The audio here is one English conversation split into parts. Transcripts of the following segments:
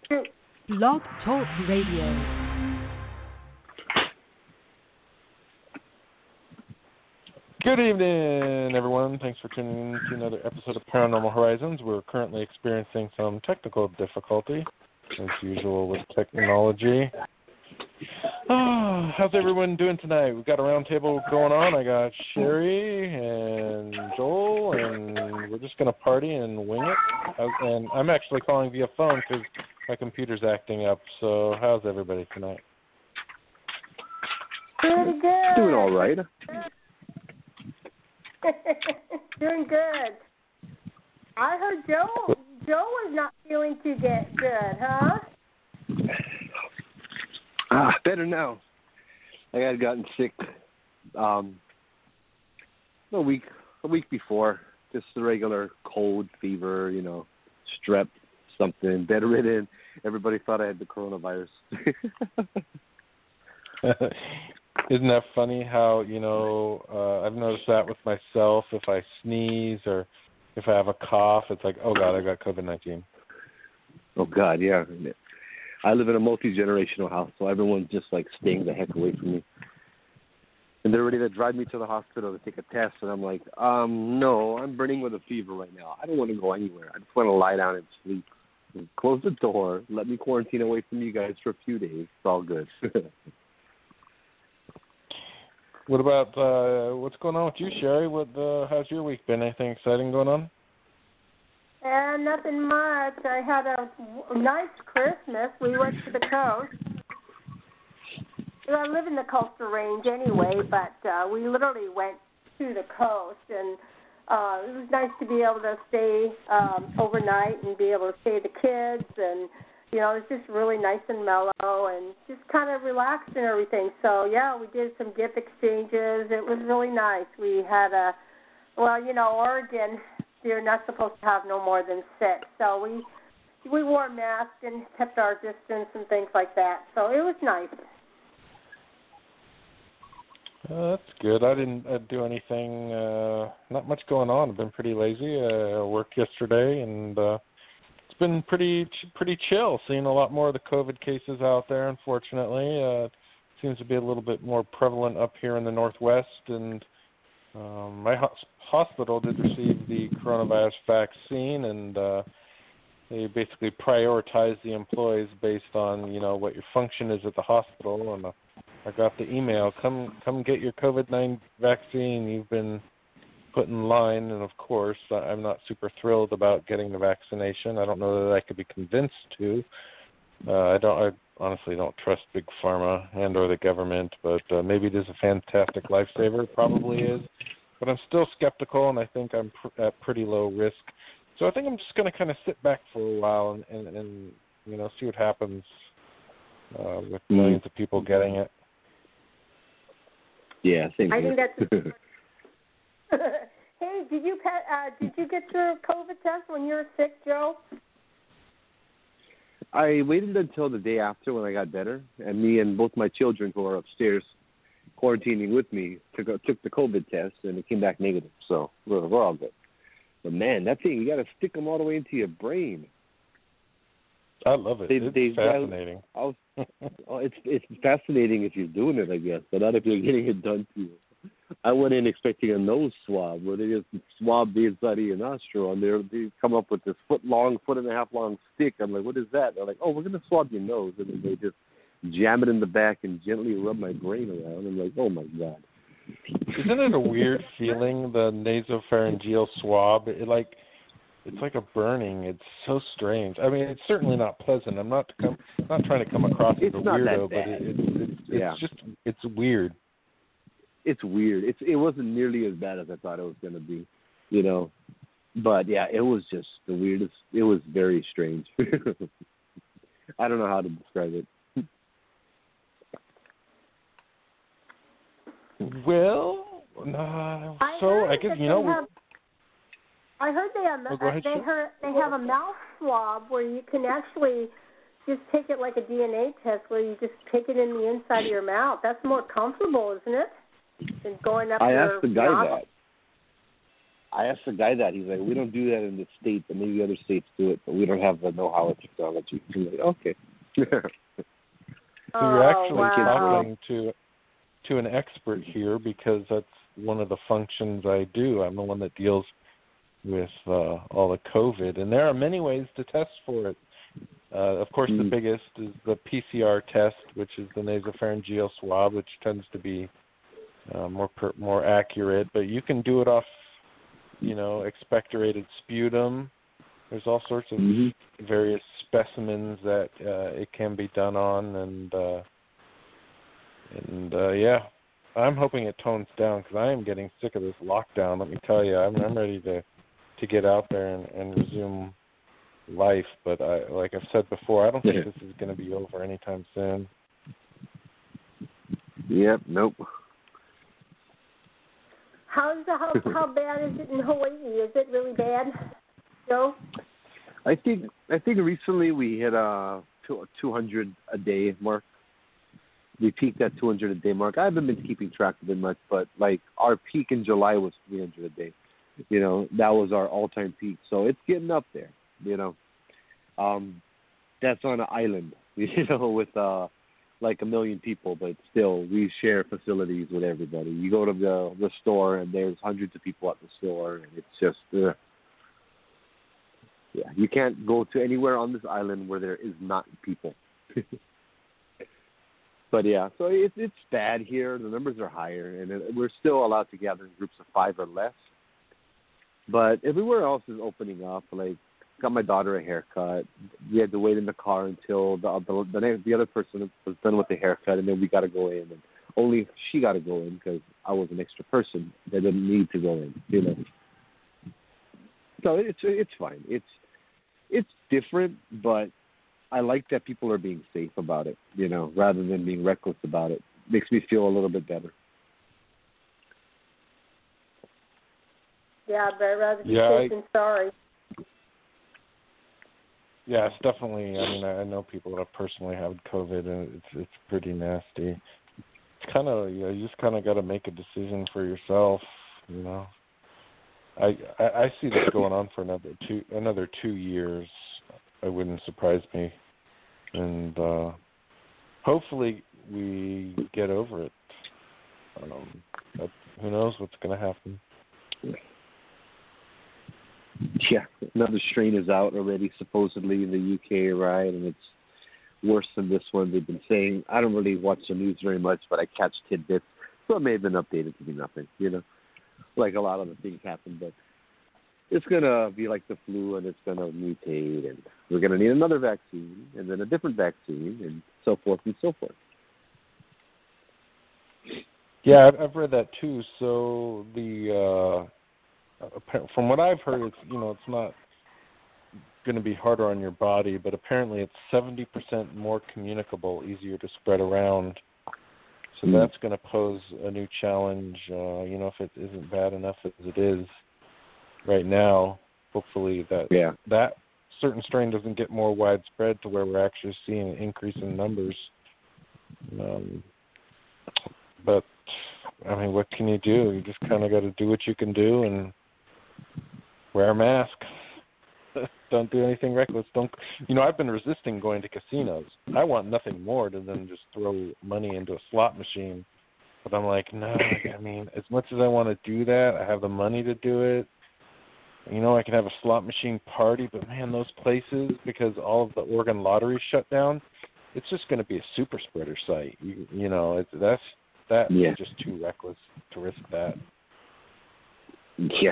Blog Talk Radio. Good evening, everyone. Thanks for tuning in to another episode of Paranormal Horizons. We're currently experiencing some technical difficulty, as usual with technology. How's everyone doing tonight? We've got a round table going on. I got Sherry and Joel, and we're just going to party and wing it. And I'm actually calling via phone because my computer's acting up. So how's everybody tonight? Pretty good. Doing all right. Doing good. I heard Joe was not feeling too good, huh? Better now. I had gotten sick a week before. Just the regular cold, fever, strep, something, bedridden. Everybody thought I had the coronavirus. Isn't that funny how, I've noticed that with myself. If I sneeze or if I have a cough, it's like, oh, God, I got COVID-19. Oh, God, yeah. I live in a multi-generational house, so everyone's just, staying the heck away from me. And they're ready to drive me to the hospital to take a test, and I'm like, no, I'm burning with a fever right now. I don't want to go anywhere. I just want to lie down and sleep. Close the door. Let me quarantine away from you guys for a few days. It's all good. What about what's going on with you, Sherry? How's your week been? Anything exciting going on? Nothing much. I had a nice Christmas. We went to the coast. Well, I live in the coastal range anyway, but we literally went to the coast, and it was nice to be able to stay overnight and be able to stay with the kids, and it was just really nice and mellow and just kind of relaxed and everything. So, yeah, we did some gift exchanges. It was really nice. We had Oregon, you're not supposed to have no more than 6. So we wore masks and kept our distance and things like that. So it was nice. That's good. I didn't do anything, not much going on. I've been pretty lazy. I worked yesterday, and it's been pretty chill, seeing a lot more of the COVID cases out there, unfortunately. It seems to be a little bit more prevalent up here in the Northwest, and my hospital did receive the coronavirus vaccine, and they basically prioritize the employees based on, what your function is at the hospital, and I got the email, come get your COVID-19 vaccine. You've been put in line, and of course, I'm not super thrilled about getting the vaccination. I don't know that I could be convinced to. I honestly don't trust Big Pharma and or the government, but maybe it is a fantastic lifesaver. It probably is. But I'm still skeptical, and I think I'm at pretty low risk. So I think I'm just going to kind of sit back for a while and see what happens with millions of people getting it. Yeah, same I here. think that's. Hey, did you get your COVID test when you were sick, Joe? I waited until the day after when I got better, and me and both my children who are upstairs quarantining with me took the COVID test, and it came back negative. So we're all good. But man, that thing, you got to stick them all the way into your brain. I love it. It's fascinating. It's fascinating if you're doing it, I guess, but not if you're getting it done to you. I went in expecting a nose swab where they just swab the inside of your nostril, and they come up with this 1.5 foot long stick. I'm like, what is that? They're like, oh, we're going to swab your nose. And then they just jam it in the back and gently rub my brain around. I'm like, oh, my God. Isn't it a weird feeling, the nasopharyngeal swab? It's like a burning. It's so strange. I mean, it's certainly not pleasant. I'm not trying to come across as a weirdo, but it's weird. It's weird. It wasn't nearly as bad as I thought it was going to be, But, yeah, it was just the weirdest. It was very strange. I don't know how to describe it. Well, I guess, I heard they have a mouth swab where you can actually just take it like a DNA test where you just take it in the inside of your mouth. That's more comfortable, isn't it? Than going up I your asked the guy mouth. that. I asked the guy that. He's like, we don't do that in the States, and maybe other states do it, but we don't have the know-how of technology. I'm like, okay. So you're actually wow. talking to an expert here, because that's one of the functions I do. I'm the one that deals with all the COVID, and there are many ways to test for it. Of course, the biggest is the PCR test, which is the nasopharyngeal swab, which tends to be more accurate. But you can do it off, expectorated sputum. There's all sorts of various specimens that it can be done on, and yeah, I'm hoping it tones down, because I am getting sick of this lockdown. Let me tell you, I'm ready to get out there and resume life. But like I've said before, I don't think this is going to be over anytime soon. Yep. Nope. How bad is it in Hawaii? Is it really bad, Joe? I think recently we hit a 200 a day mark. We peaked at 200 a day mark. I haven't been keeping track of it much, but like our peak in July was 300 a day. That was our all-time peak. So it's getting up there. That's on an island. With like 1 million people, but still we share facilities with everybody. You go to the store and there's hundreds of people at the store, and it's just yeah, you can't go to anywhere on this island where there is not people. But yeah, so it's bad here. The numbers are higher, and we're still allowed to gather in groups of 5 or less. But everywhere else is opening up. Like, got my daughter a haircut. We had to wait in the car until the other person was done with the haircut, and then we got to go in. And only she got to go in because I was an extra person that didn't need to go in. So it's fine. It's different, but I like that people are being safe about it, rather than being reckless about it. Makes me feel a little bit better. Yeah, but I'd rather be safe than sorry. Yeah, it's definitely. I mean, I know people that have personally had COVID, and it's pretty nasty. It's kind of, you just kind of got to make a decision for yourself. I see this going on for another 2 years. It wouldn't surprise me, and hopefully we get over it. But who knows what's going to happen? Yeah, another strain is out already, supposedly in the UK, right? And it's worse than this one. They've been saying, I don't really watch the news very much, but I catch tidbits, so it may have been updated to be nothing, like a lot of the things happen. But it's going to be like the flu, and it's going to mutate, and we're going to need another vaccine, and then a different vaccine, and so forth and so forth. Yeah, I've read that too. So from what I've heard, it's not going to be harder on your body, but apparently it's 70% more communicable, easier to spread around. So that's going to pose a new challenge. If it isn't bad enough as it is right now, hopefully that certain strain doesn't get more widespread to where we're actually seeing an increase in numbers. But I mean, what can you do? You just kind of got to do what you can do and wear a mask. Don't do anything reckless. I've been resisting going to casinos. I want nothing more than just throw money into a slot machine. But I'm like, no, I mean, as much as I want to do that, I have the money to do it. I can have a slot machine party, but man, those places, because all of the Oregon lottery shut down, it's just going to be a super spreader site. That's just too reckless to risk that. Yeah.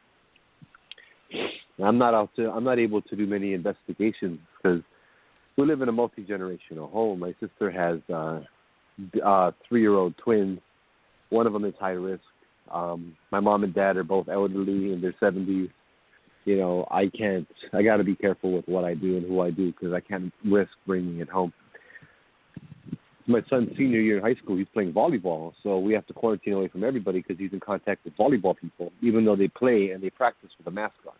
I'm not able to do many investigations because we live in a multi-generational home. My sister has 3-year-old twins. One of them is high risk. My mom and dad are both elderly in their 70s. I got to be careful with what I do and who I do because I can't risk bringing it home. My son's senior year in high school, he's playing volleyball, so we have to quarantine away from everybody because he's in contact with volleyball people, even though they play and they practice with a mask on,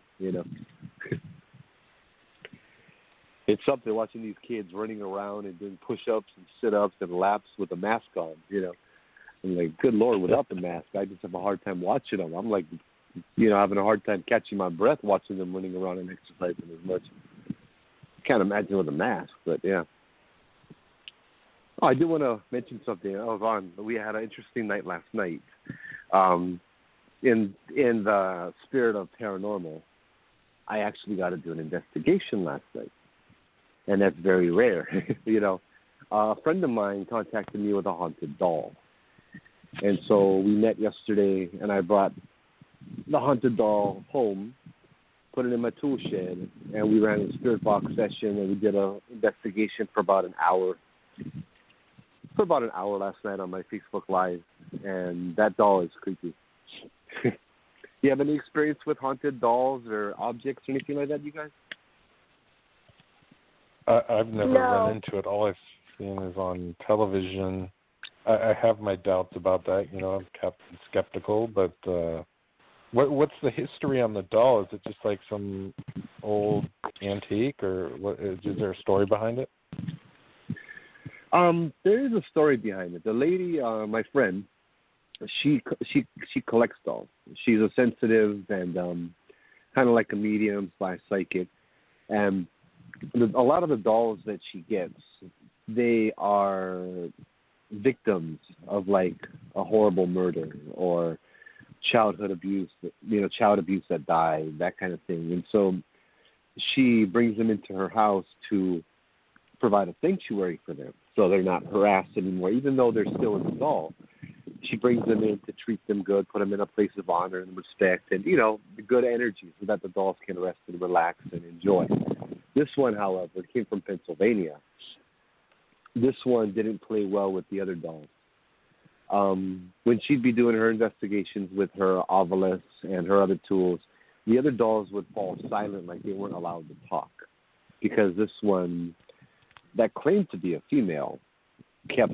It's something watching these kids running around and doing push-ups and sit-ups and laps with a mask on, I'm like, good Lord, without the mask, I just have a hard time watching them. I'm like, having a hard time catching my breath watching them running around and exercising as much. Can't imagine with a mask, but yeah. Oh, I do want to mention something. We had an interesting night last night. In the spirit of paranormal, I actually got to do an investigation last night, and that's very rare. A friend of mine contacted me with a haunted doll, and so we met yesterday, and I brought the haunted doll home, put it in my tool shed, and we ran a spirit box session, and we did an investigation for about an hour. Last night on my Facebook Live, and that doll is creepy. You have any experience with haunted dolls or objects or anything like that, you guys? I've never run into it. All I've seen is on television. I have my doubts about that. I'm kept skeptical, but what's the history on the doll? Is it just like some old antique, or is there a story behind it? There is a story behind it. The lady, my friend, she collects dolls. She's a sensitive and kind of like a medium / psychic. And a lot of the dolls that she gets, they are victims of like a horrible murder or childhood abuse, child abuse that died, that kind of thing. And so she brings them into her house to provide a sanctuary for them so they're not harassed anymore, even though they're still in the doll. She brings them in to treat them good, put them in a place of honor and respect, and, the good energy so that the dolls can rest and relax and enjoy. This one, however, came from Pennsylvania. This one didn't play well with the other dolls. When she'd be doing her investigations with her ovulis and her other tools, the other dolls would fall silent like they weren't allowed to talk, because this one that claimed to be a female kept,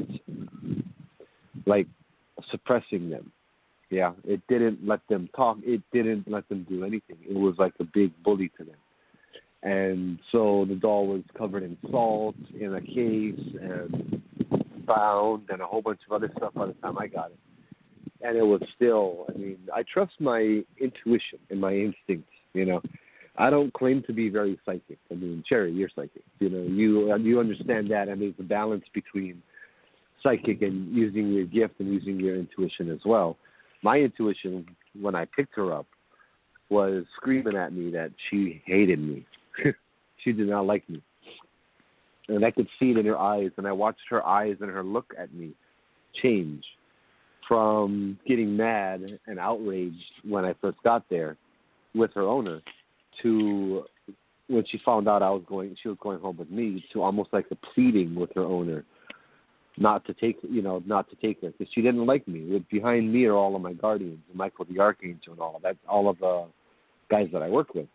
like, suppressing them. Yeah, it didn't let them talk. It didn't let them do anything. It was like a big bully to them. And so the doll was covered in salt in a case and bound and a whole bunch of other stuff by the time I got it. And it was still, I trust my intuition and my instincts, I don't claim to be very psychic. Cherry, you're psychic. You understand that, and there's a balance between psychic and using your gift and using your intuition as well. My intuition, when I picked her up, was screaming at me that she hated me. She did not like me. And I could see it in her eyes, and I watched her eyes and her look at me change from getting mad and outraged when I first got there with her owner to when she found out she was going home with me, to almost like a pleading with her owner not to take her, because she didn't like me. Behind me are all of my guardians, Michael the Archangel and all of that, all of the guys that I work with,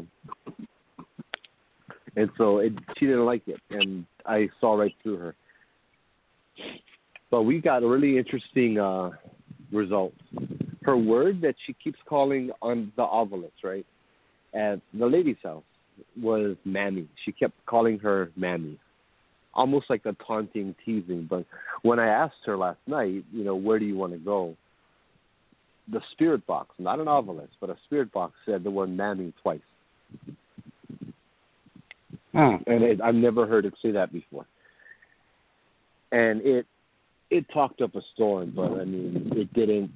And so she didn't like it, and I saw right through her. But we got a really interesting results. Her word that she keeps calling on the ovulis, right, at the lady's house was Mammy. She kept calling her Mammy, almost like a taunting, teasing. But when I asked her last night, where do you want to go? The spirit box, not an ovulis, but a spirit box, said the word Mammy twice. And I've never heard it say that before. And it talked up a storm, but it didn't.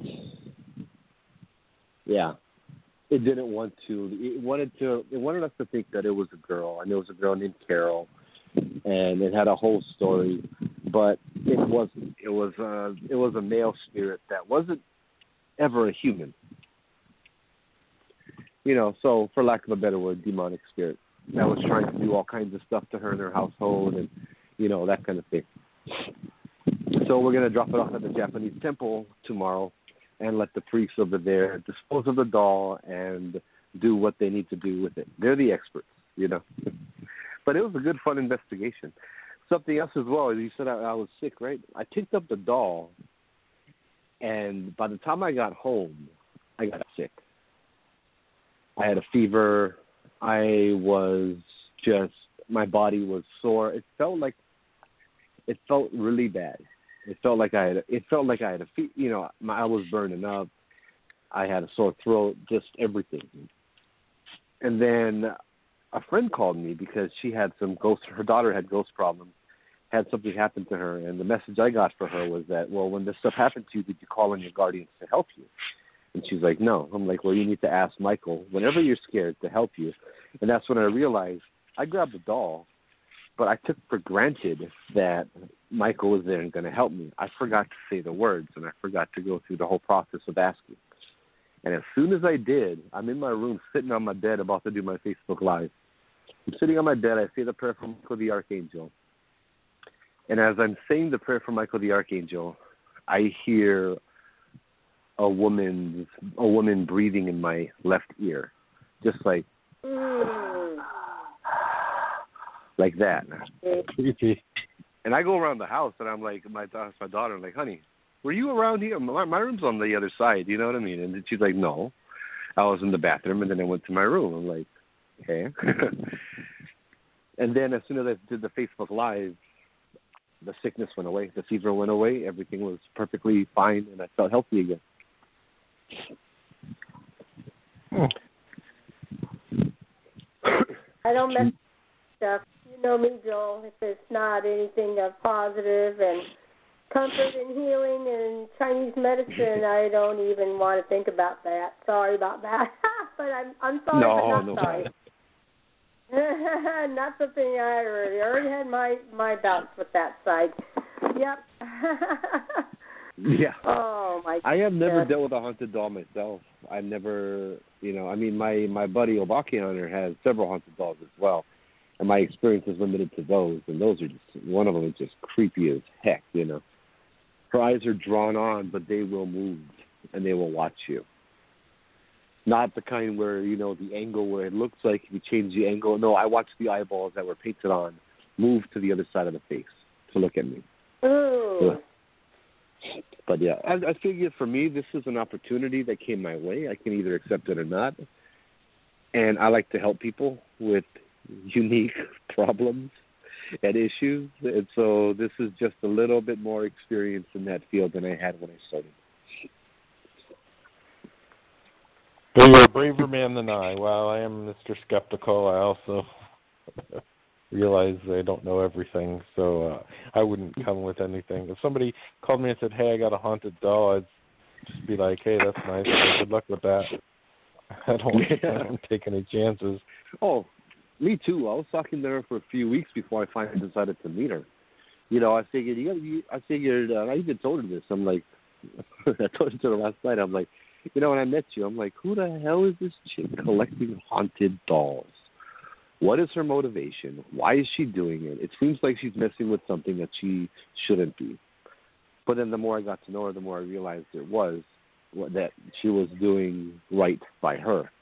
Yeah, it didn't want to. It wanted us to think that it was a girl, and it was a girl named Carol, and it had a whole story, but it wasn't. It was a male spirit that wasn't ever a human. So for lack of a better word, demonic spirit that was trying to do all kinds of stuff to her and her household, and that kind of thing. So we're going to drop it off at the Japanese temple tomorrow and let the priests over there dispose of the doll and do what they need to do with it. They're the experts, But it was a good, fun investigation. Something else as well, you said I was sick, right? I picked up the doll, and by the time I got home, I got sick. I had a fever. My body was sore. It felt really bad. It felt like I had a I was burning up. I had a sore throat, just everything. And then a friend called me because she had her daughter had ghost problems, had something happen to her, and the message I got for her was that, well, when this stuff happened to you, did you call on your guardians to help you? And she's like, no. I'm like, well, you need to ask Michael whenever you're scared to help you. And that's when I realized I grabbed the doll, but I took for granted that Michael was there and going to help me. I forgot to say the words, and I forgot to go through the whole process of asking. And as soon as I did, I'm in my room sitting on my bed about to do my Facebook Live. I'm sitting on my bed. I say the prayer for Michael the Archangel. And as I'm saying the prayer for Michael the Archangel, I hear a woman breathing in my left ear, just like that. Creepy. And I go around the house, and I'm like, my daughter, I'm like, honey, were you around here? My room's on the other side, you know what I mean? And she's like, no. I was in the bathroom, and then I went to my room. I'm like, okay. And then as soon as I did the Facebook Live, the sickness went away. The fever went away. Everything was perfectly fine, and I felt healthy again. I don't mess with stuff. You know me, Joel. If it's not anything of positive and comfort and healing and Chinese medicine, I don't even want to think about that. Sorry about that. But I'm sorry, but not sorry. Not something I already had my bouts with that side. Yep. Yeah. Oh my. I have never dealt with a haunted doll myself. I've never, I mean, my buddy Obaki Hunter has several haunted dolls as well, and my experience is limited to those. And those are just, one of them is just creepy as heck. Her eyes are drawn on, but they will move and they will watch you. Not the kind where, the angle where it looks like if you change the angle. No, I watched the eyeballs that were painted on move to the other side of the face to look at me. Ooh. But yeah, I figured for me, this is an opportunity that came my way. I can either accept it or not. And I like to help people with unique problems and issues. And so this is just a little bit more experience in that field than I had when I started. But you're a braver man than I. While I am Mr. Skeptical, I also realize I don't know everything, so I wouldn't come with anything. If somebody called me and said, hey, I got a haunted doll, I'd just be like, hey, that's nice. Good luck with that. I don't take any chances. Oh, me too. I was talking to her for a few weeks before I finally decided to meet her. I figured, I even told her this. I'm like, I told her to her last night, I'm like, when I met you, I'm like, who the hell is this chick collecting haunted dolls? What is her motivation? Why is she doing it? It seems like she's messing with something that she shouldn't be. But then the more I got to know her, the more I realized that she was doing right by her,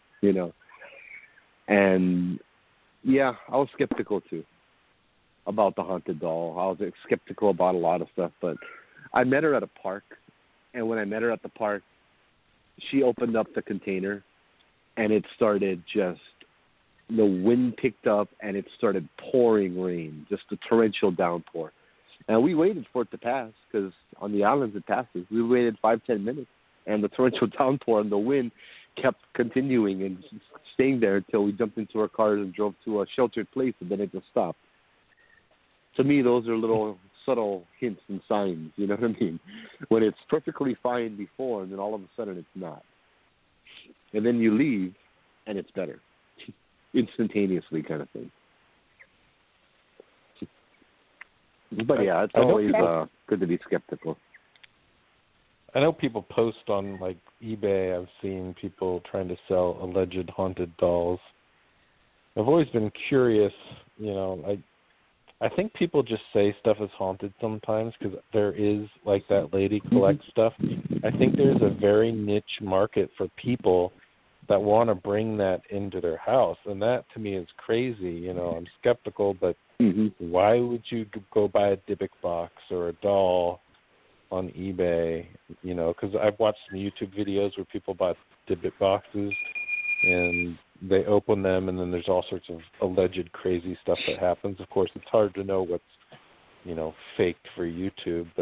And, yeah, I was skeptical, too, about the haunted doll. I was skeptical about a lot of stuff. But I met her at a park, and when I met her at the park, she opened up the container, and it started the wind picked up, and it started pouring rain, just a torrential downpour. And we waited for it to pass, because on the islands it passes. We waited 5-10 minutes, and the torrential downpour and the wind kept continuing and staying there until we jumped into our cars and drove to a sheltered place, and then it just stopped. To me, those are little subtle hints and signs, you know what I mean? When it's perfectly fine before, and then all of a sudden it's not. And then you leave, and it's better. Instantaneously kind of thing. But yeah, it's always good to be skeptical. I know people post on eBay. I've seen people trying to sell alleged haunted dolls. I've always been curious, I think people just say stuff is haunted sometimes because there is, that lady collects stuff. I think there's a very niche market for people that want to bring that into their house, and that to me is crazy. I'm skeptical, but why would you go buy a Dybbuk box or a doll on eBay? Because I've watched some YouTube videos where people bought Dybbuk boxes, and they open them, and then there's all sorts of alleged crazy stuff that happens. Of course, it's hard to know what's, faked for YouTube, but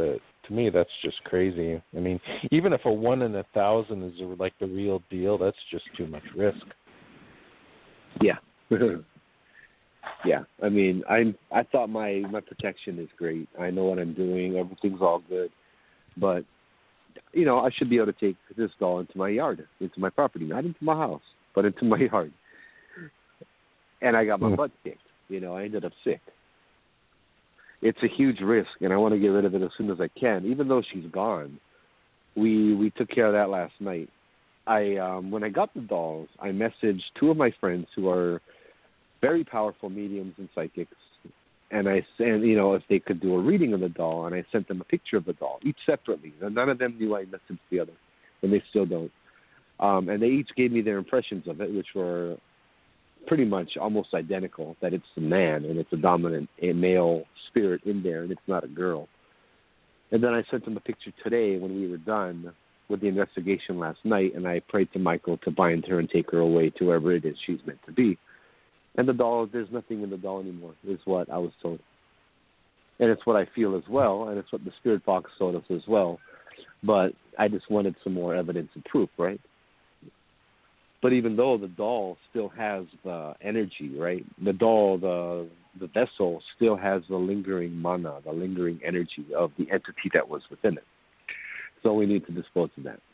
to me, that's just crazy. I mean, even if a 1 in 1,000 is like the real deal, that's just too much risk. Yeah. Yeah. I mean, I thought my protection is great. I know what I'm doing. Everything's all good. But, I should be able to take this doll into my yard, into my property, not into my house, but into my yard. And I got my butt kicked. I ended up sick. It's a huge risk, and I want to get rid of it as soon as I can. Even though she's gone, we took care of that last night. When I got the dolls, I messaged 2 of my friends who are very powerful mediums and psychics, and I said, if they could do a reading of the doll, and I sent them a picture of the doll, each separately. And none of them knew I messaged the other, and they still don't. And they each gave me their impressions of it, which were pretty much almost identical, that it's a man and it's a male spirit in there and it's not a girl. And then I sent them a picture today when we were done with the investigation last night, and I prayed to Michael to bind her and take her away to wherever it is she's meant to be. And the doll, there's nothing in the doll anymore, is what I was told. And it's what I feel as well, and it's what the spirit box told us as well. But I just wanted some more evidence and proof, right? But even though the doll still has the energy, right? The doll, the vessel still has the lingering mana, the lingering energy of the entity that was within it. So we need to dispose of that.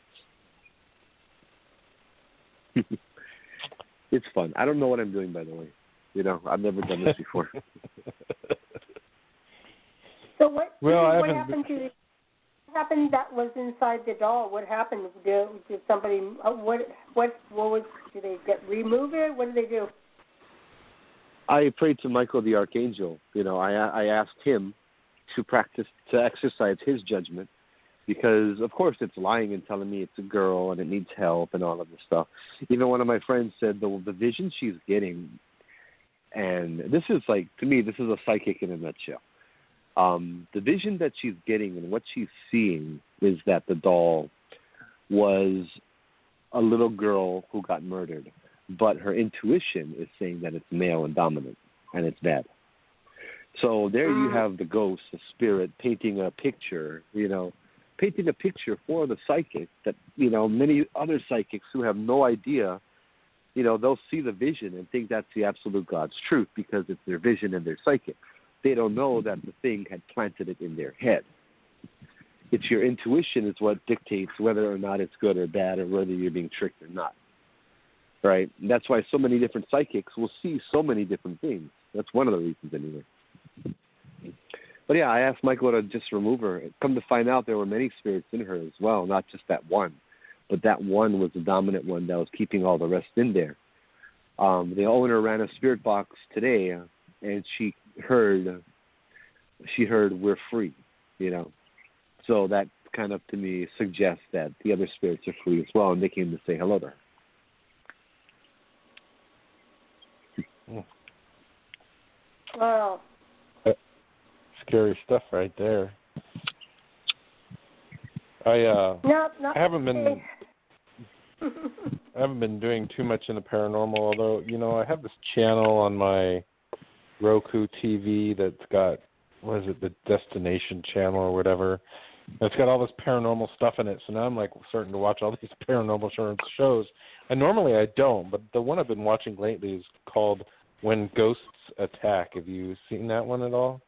It's fun. I don't know what I'm doing, by the way. I've never done this before. So what happened that was inside the doll? What happened? Did somebody? Did they remove it? What did they do? I prayed to Michael the Archangel. I asked him to exercise his judgment, because of course it's lying and telling me it's a girl and it needs help and all of this stuff. Even one of my friends said the vision she's getting, and this is to me, this is a psychic in a nutshell. The vision that she's getting and what she's seeing is that the doll was a little girl who got murdered, but her intuition is saying that it's male and dominant, and it's bad. So there you have the ghost, the spirit, painting a picture, for the psychic that, many other psychics who have no idea, they'll see the vision and think that's the absolute God's truth because it's their vision and their psychic. They don't know that the thing had planted it in their head. It's your intuition is what dictates whether or not it's good or bad, or whether you're being tricked or not. Right? And that's why so many different psychics will see so many different things. That's one of the reasons anyway. But yeah, I asked Michael to just remove her. Come to find out, there were many spirits in her as well, not just that one. But that one was the dominant one that was keeping all the rest in there. The owner ran a spirit box today, and she heard we're free, So that kind of, to me, suggests that the other spirits are free as well, and they came to say hello to her. Wow. Scary stuff right there. I haven't been doing too much in the paranormal, although, I have this channel on my Roku TV that's got, the Destination Channel or whatever. It's got all this paranormal stuff in it, so now I'm starting to watch all these paranormal shows. And normally I don't, but the one I've been watching lately is called When Ghosts Attack. Have you seen that one at all?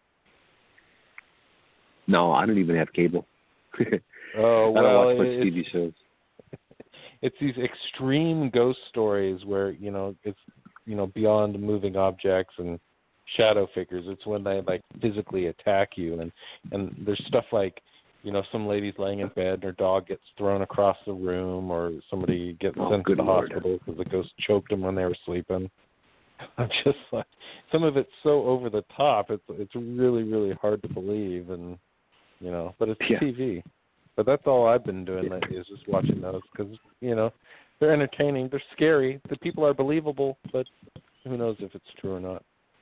No, I don't even have cable. Oh, well, I don't watch much TV shows. It's these extreme ghost stories where, it's, beyond moving objects and shadow figures. It's when they physically attack you, and there's stuff like, some lady's laying in bed and her dog gets thrown across the room, or somebody gets sent to the hospital because the ghost choked them when they were sleeping. I'm just some of it's so over the top. It's really, really hard to believe, and but it's TV. But that's all I've been doing lately is just watching those because they're entertaining. They're scary. The people are believable, but who knows if it's true or not.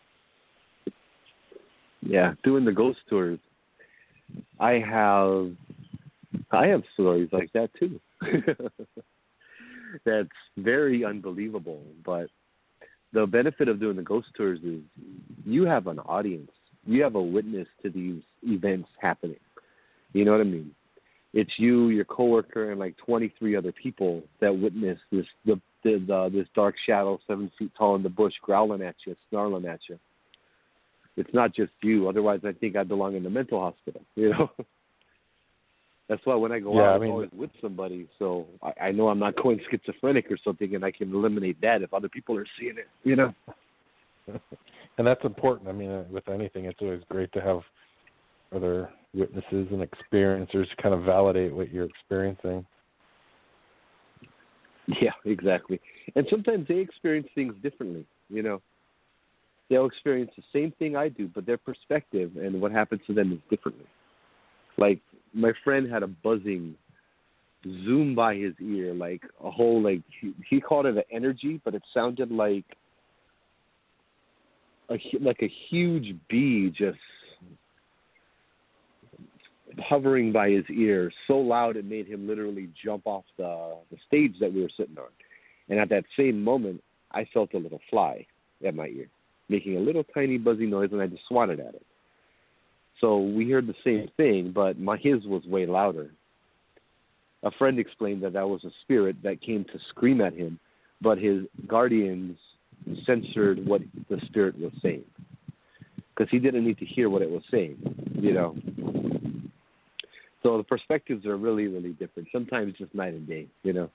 Yeah, doing the ghost tours. I have stories like that too. That's very unbelievable. But the benefit of doing the ghost tours is you have an audience. You have a witness to these events happening. You know what I mean? It's you, your coworker, and like 23 other people that witness this this dark shadow 7 feet tall in the bush growling at you, snarling at you. It's not just you. Otherwise, I think I belong in the mental hospital, you know? That's why when I go out, I'm always with somebody, so I know I'm not going schizophrenic or something, and I can eliminate that if other people are seeing it, you know? And that's important. I mean, with anything, it's always great to have other witnesses and experiencers to kind of validate what you're experiencing. Yeah, exactly. And sometimes they experience things differently, you know? They'll experience the same thing I do, but their perspective and what happens to them is differently. Like, my friend had a buzzing zoom by his ear, like a whole, like, he called it an energy, but it sounded like a huge bee just hovering by his ear, so loud it made him literally jump off the stage that we were sitting on. And at that same moment, I felt a little fly at my ear, making a little tiny buzzy noise, and I just swatted at it. So we heard the same thing, but his was way louder. A friend explained that was a spirit that came to scream at him, but his guardians censored what the spirit was saying because he didn't need to hear what it was saying, you know. So the perspectives are really, really different. Sometimes just night and day, you know.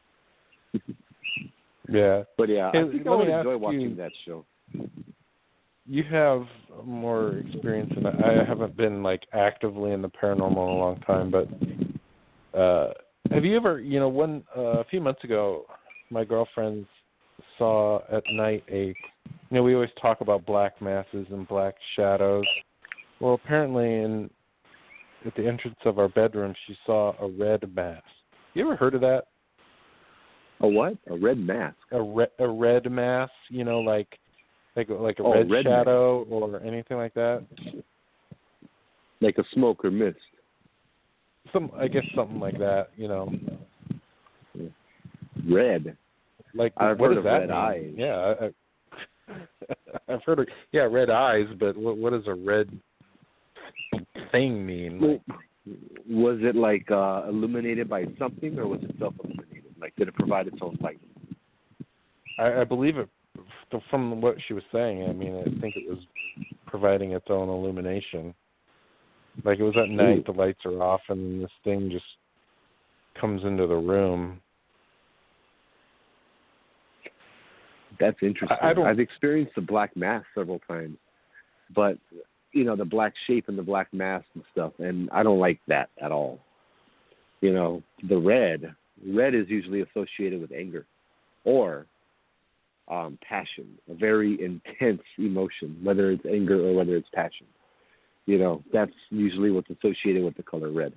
Yeah. But yeah, hey, I think I would enjoy watching that show. You have more experience than I haven't been like actively in the paranormal in a long time, but have you ever, you know, a few months ago, my girlfriend saw at night we always talk about black masses and black shadows. Well, apparently at the entrance of our bedroom, she saw a red mass. You ever heard of that? A what? A red mask? A red mass, you know, like a red shadow mask, or anything like that? Like a smoke or mist? I guess something like that, you know. Red? Like, I've what heard does of that red mean? eyes. Yeah, I've heard of, red eyes, but what does a red thing mean? Well, was it like illuminated by something, or was it self-illuminated? Like, did it provide its own light? I believe it, from what she was saying, I mean, I think it was providing its own illumination. Like, it was at night, the lights are off, and this thing just comes into the room. That's interesting. I've experienced the black mass several times, but, you know, the black shape and the black mass and stuff, and I don't like that at all. You know, the red is usually associated with anger or passion, a very intense emotion, whether it's anger or whether it's passion. You know, that's usually what's associated with the color red.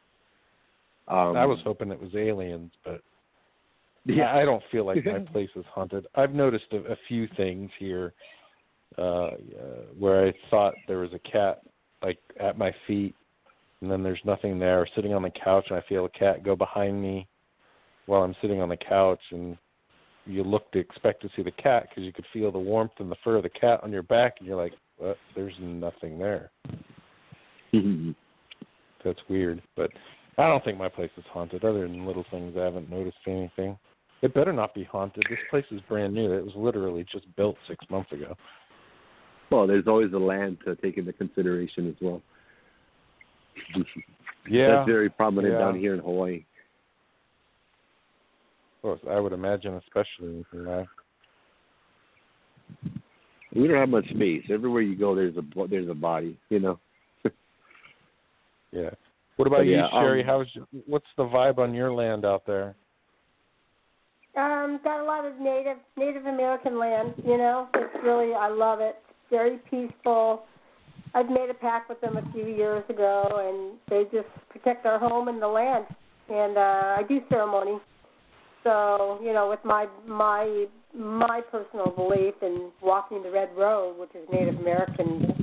I was hoping it was aliens, but yeah. I don't feel like my place is haunted. I've noticed a few things here where I thought there was a cat, like, at my feet, and then there's nothing there. Or sitting on the couch, and I feel a cat go behind me while I'm sitting on the couch, and you look to expect to see the cat because you could feel the warmth and the fur of the cat on your back, and you're like, well, there's nothing there. That's weird, but I don't think my place is haunted. Other than little things, I haven't noticed anything. It better not be haunted. This place is brand new. It was literally just built 6 months ago. Well, there's always the land to take into consideration as well. Yeah. That's very prominent down here in Hawaii. Well, I would imagine, especially in that. We don't have much space. Everywhere you go, there's a body, you know. Yeah. What about you, Sherry? What's the vibe on your land out there? Got a lot of Native American land, you know. It's really, I love it. It's very peaceful. I've made a pact with them a few years ago, and they just protect our home and the land. And I do ceremony. So, you know, with my personal belief in walking the red road, which is Native American,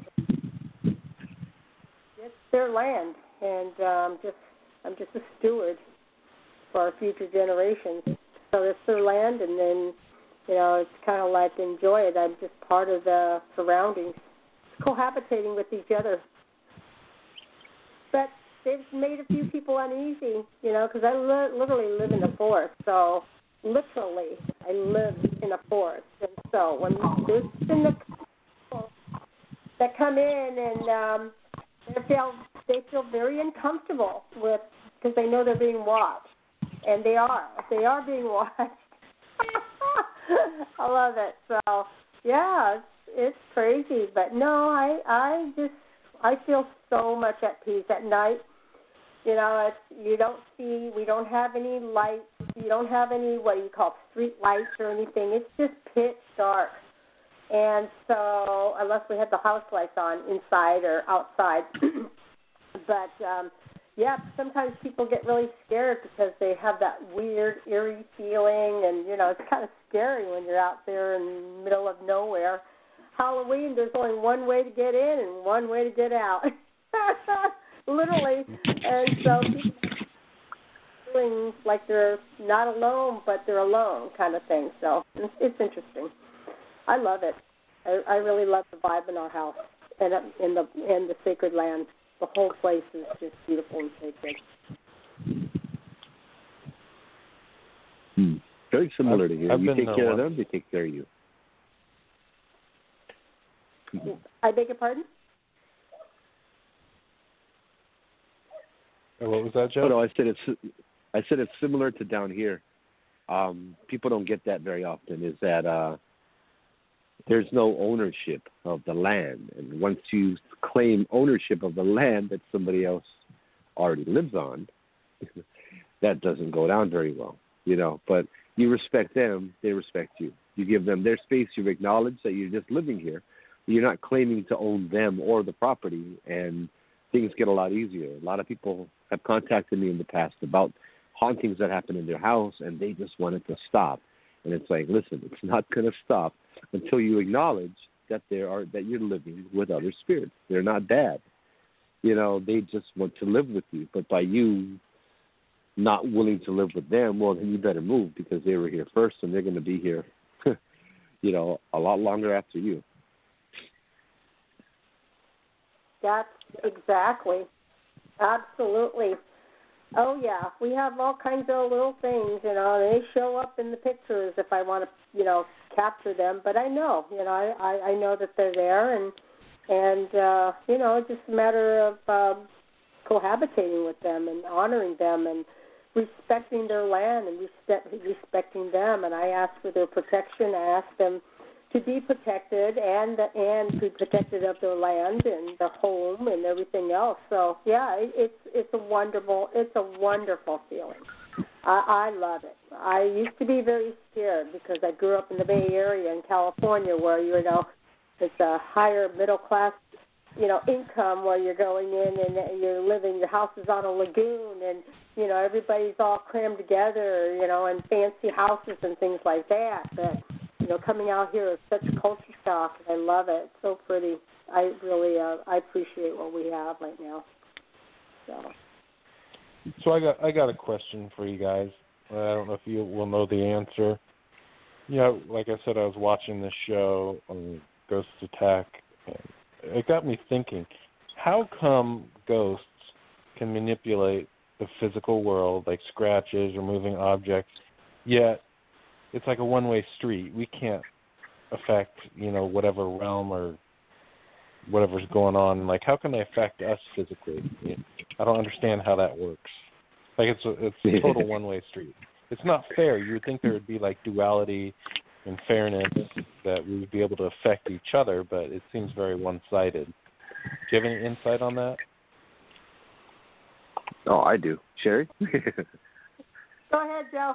it's their land, and I'm just a steward for our future generations. So it's their land, and then, you know, it's kind of like enjoy it. I'm just part of the surroundings, cohabitating with each other. But they've made a few people uneasy, you know, because I literally live in the forest. So literally, I live in a forest, and so when there's been the people that come in and they feel very uncomfortable with, because they know they're being watched, and they are being watched. I love it. So yeah, it's crazy, but no, I feel so much at peace at night. You know, we don't have any lights. You don't have any, what do you call, street lights or anything. It's just pitch dark. And so, unless we had the house lights on inside or outside. But, yeah, sometimes people get really scared because they have that weird, eerie feeling. And, you know, it's kind of scary when you're out there in the middle of nowhere. Halloween, there's only one way to get in and one way to get out. Literally. And so people are feeling like they're not alone, but they're alone kind of thing. So it's interesting. I love it. I really love the vibe in our house and in the sacred land. The whole place is just beautiful and sacred. Very similar to here. You take care of them, they take care of you. I beg your pardon? What was that, Joe? Oh, no, I said it's similar to down here. People don't get that very often. Is that there's no ownership of the land, and once you claim ownership of the land that somebody else already lives on, that doesn't go down very well, you know. But you respect them, they respect you. You give them their space. You acknowledge that you're just living here. You're not claiming to own them or the property, and things get a lot easier. A lot of people have contacted me in the past about hauntings that happen in their house, and they just want it to stop. And it's like, listen, it's not going to stop until you acknowledge that that you're living with other spirits. They're not bad. You know, they just want to live with you. But by you not willing to live with them, well, then you better move, because they were here first, and they're going to be here, you know, a lot longer after you. That's exactly. Absolutely. Oh, yeah. We have all kinds of little things, you know, and they show up in the pictures if I want to, you know, capture them. But I know, you know, I know that they're there, and you know, it's just a matter of cohabitating with them and honoring them and respecting their land and respecting them. And I ask for their protection. I ask them to be protected and be protected of their land and the home and everything else. So yeah, it's a wonderful feeling. I love it. I used to be very scared because I grew up in the Bay Area in California, where you know it's a higher middle class, you know, income, where you're going in and you're living. Your house is on a lagoon, and you know everybody's all crammed together, you know, in fancy houses and things like that. But you know, coming out here is such a culture shock, and I love it. It's so pretty. I really I appreciate what we have right now. So I got a question for you guys. I don't know if you will know the answer. You know, like I said, I was watching this show on Ghost Attack, and it got me thinking, how come ghosts can manipulate the physical world, like scratches or moving objects, yet it's like a one-way street? We can't affect, you know, whatever realm or whatever's going on. Like, how can they affect us physically? I don't understand how that works. Like, it's a total one-way street. It's not fair. You would think there would be, like, duality and fairness, that we would be able to affect each other, but it seems very one-sided. Do you have any insight on that? Oh, I do. Sherry? Go ahead, Joe.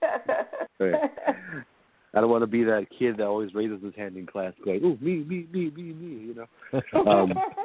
I don't want to be that kid that always raises his hand in class going, ooh, me, you know.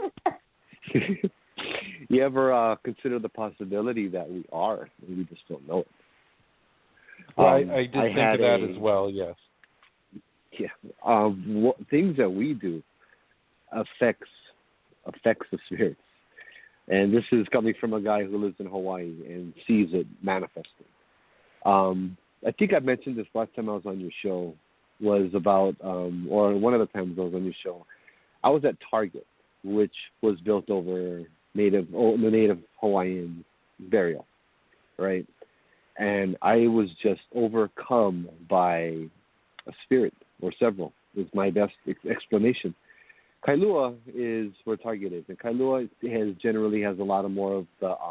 You ever consider the possibility that we are, and we just don't know it? Well, I did think of that as well, yes. Yeah. Things that we do affects the spirits. And this is coming from a guy who lives in Hawaii and sees it manifesting. I think I mentioned this last time I was on your show, was about, or one of the times I was on your show, I was at Target, which was built over native Hawaiian burial, right? And I was just overcome by a spirit or several, is my best explanation. Kailua is where Target is, and Kailua generally has a lot of more of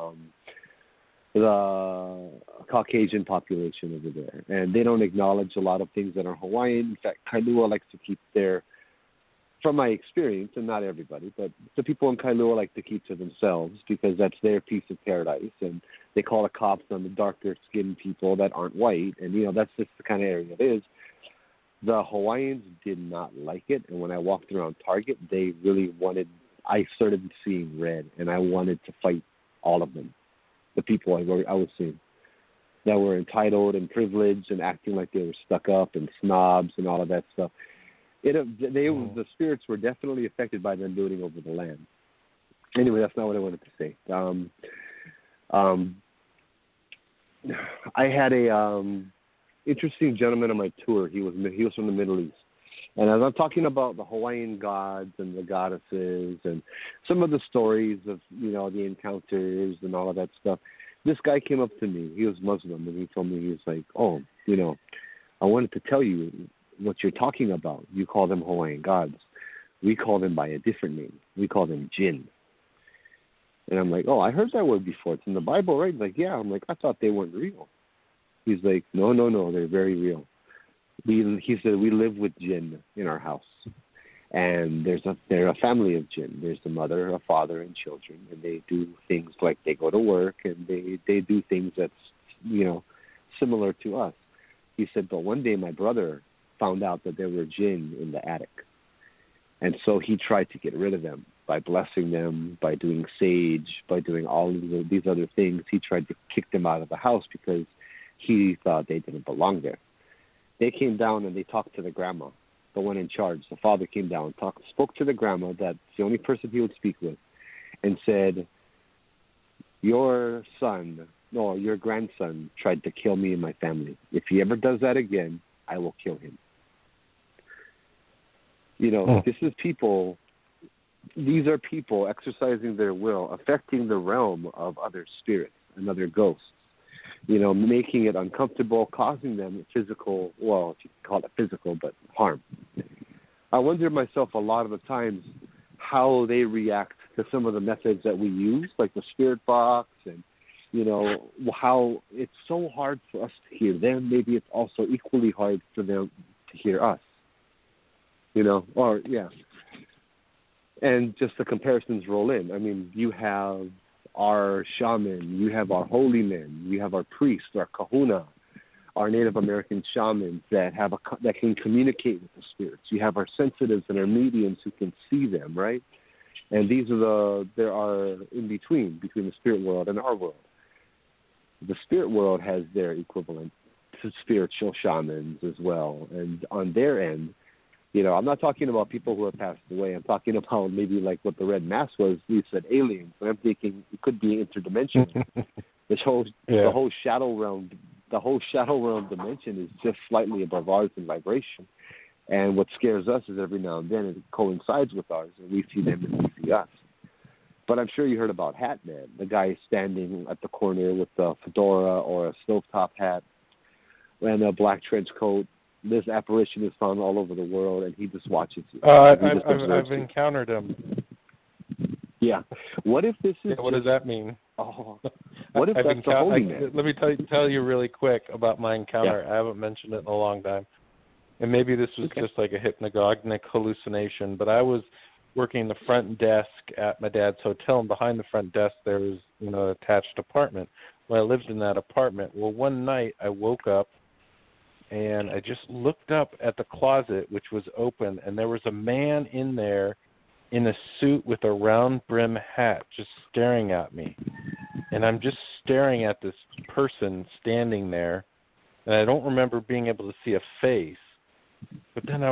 the Caucasian population over there, and they don't acknowledge a lot of things that are Hawaiian. In fact, Kailua likes to keep from my experience, and not everybody, but the people in Kailua like to keep to themselves because that's their piece of paradise, and they call the cops on the darker-skinned people that aren't white, and, that's just the kind of area it is. The Hawaiians did not like it, and when I walked around Target, they really I started seeing red, and I wanted to fight all of them, the people I was seeing that were entitled and privileged and acting like they were stuck up and snobs and all of that stuff. The spirits were definitely affected by them building over the land. Anyway, that's not what I wanted to say. I had a interesting gentleman on my tour. He was from the Middle East, and as I'm talking about the Hawaiian gods and the goddesses and some of the stories of the encounters and all of that stuff, this guy came up to me. He was Muslim, and he told me, he was like, "Oh, I wanted to tell you what you're talking about. You call them Hawaiian gods. We call them by a different name. We call them jinn." And I'm like, "Oh, I heard that word before. It's in the Bible, right?" He's like, "Yeah." I'm like, "I thought they weren't real." He's like, No, they're very real. He said, "We live with jinn in our house. And they're a family of jinn. There's a mother, a father, and children. And they do things like they go to work, and they do things that's, similar to us." He said, "But one day my brother found out that there were jinn in the attic. And so he tried to get rid of them by blessing them, by doing sage, by doing all of these other things. He tried to kick them out of the house because he thought they didn't belong there. They came down and they talked to the grandma, the one in charge. The father came down and spoke to the grandma, that's the only person he would speak with, and said, your grandson tried to kill me and my family. If he ever does that again, I will kill him." This is people. These are people exercising their will, affecting the realm of other spirits and other ghosts, making it uncomfortable, causing them physical, well, if you can call it physical, but harm. I wonder myself a lot of the times how they react to some of the methods that we use, like the spirit box, and, how it's so hard for us to hear them. Maybe it's also equally hard for them to hear us, And just the comparisons roll in. I mean, you have our shaman, you have our holy men, you have our priests, our kahuna, our Native American shamans that can communicate with the spirits. You have our sensitives and our mediums who can see them, right? And there are in between the spirit world and our world. The spirit world has their equivalent to spiritual shamans as well. And on their end, I'm not talking about people who have passed away. I'm talking about maybe like what the red mass was. We said aliens, but I'm thinking it could be interdimensional. The whole shadow realm dimension is just slightly above ours in vibration. And what scares us is every now and then it coincides with ours, and we see them and we see us. But I'm sure you heard about Hat Man, the guy standing at the corner with a fedora or a stovetop hat and a black trench coat. This apparition is found all over the world, and he just watches you. I've encountered him. Yeah. What if this is? Yeah, what does that mean? Oh, what if that's the holy man? Let me tell you really quick about my encounter. Yeah. I haven't mentioned it in a long time, and maybe this was just like a hypnagogic hallucination. But I was working the front desk at my dad's hotel, and behind the front desk there was an attached apartment. Well, I lived in that apartment. Well, one night I woke up. And I just looked up at the closet, which was open, and there was a man in there in a suit with a round brim hat just staring at me. And I'm just staring at this person standing there, and I don't remember being able to see a face. But then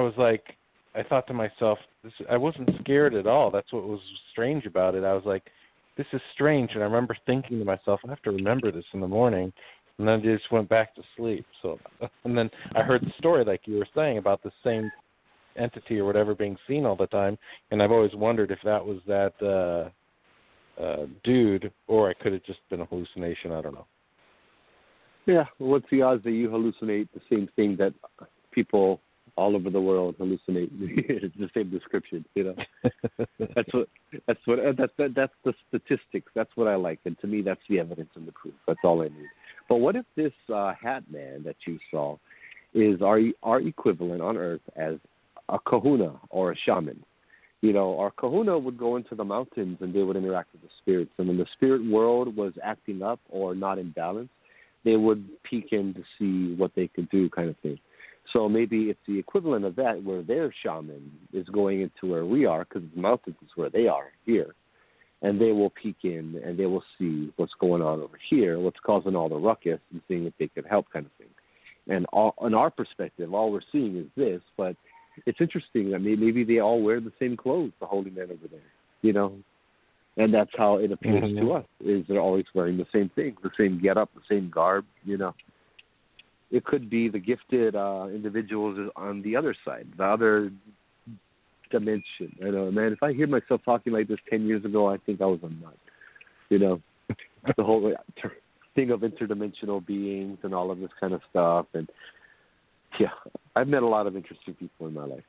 I thought to myself, I wasn't scared at all. That's what was strange about it. I was like, this is strange. And I remember thinking to myself, I have to remember this in the morning. And then I just went back to sleep. And then I heard the story, like you were saying, about the same entity or whatever being seen all the time. And I've always wondered if that was that dude, or I could have just been a hallucination. I don't know. Yeah, what's the odds that you hallucinate the same thing that people all over the world hallucinate? It's the same description, you know. That's the statistics. That's what I like, and to me, that's the evidence and the proof. That's all I need. But what if this hat man that you saw is our equivalent on Earth as a kahuna or a shaman? You know, our kahuna would go into the mountains and they would interact with the spirits, and when the spirit world was acting up or not in balance, they would peek in to see what they could do, kind of thing. So maybe it's the equivalent of that, where their shaman is going into where we are, because the mountains is where they are here, and they will peek in and they will see what's going on over here, what's causing all the ruckus, and seeing if they could help, kind of thing. And in our perspective, all we're seeing is this, but it's interesting that maybe they all wear the same clothes, the holy men over there, you know. And that's how it appears to us, is they're always wearing the same thing, the same getup, the same garb, you know. It could be the gifted individuals on the other side, the other dimension. I know, man, if I hear myself talking like this 10 years ago, I think I was a nut, you know. The whole thing of interdimensional beings and all of this kind of stuff. And, yeah, I've met a lot of interesting people in my life.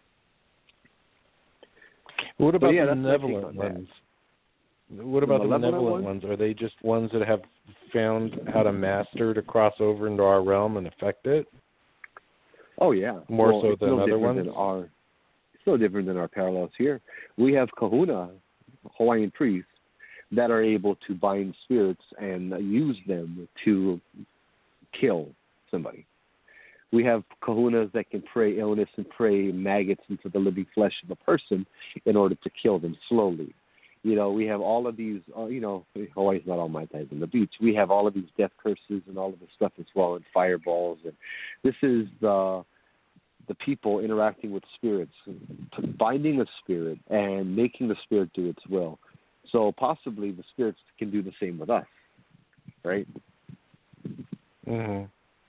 What about the benevolent ones? What about the benevolent ones? Are they just ones that have found how to master to cross over into our realm and affect it? Oh, yeah. More so than other ones? It's no different than our parallels here. We have kahuna, Hawaiian priests, that are able to bind spirits and use them to kill somebody. We have kahunas that can pray illness and pray maggots into the living flesh of a person in order to kill them slowly. You know, we have all of these, you know, Hawaii's not all my time on the beach. We have all of these death curses and all of this stuff as well, and fireballs. And this is the people interacting with spirits, binding a spirit and making the spirit do its will. So possibly the spirits can do the same with us, right? Mm-hmm.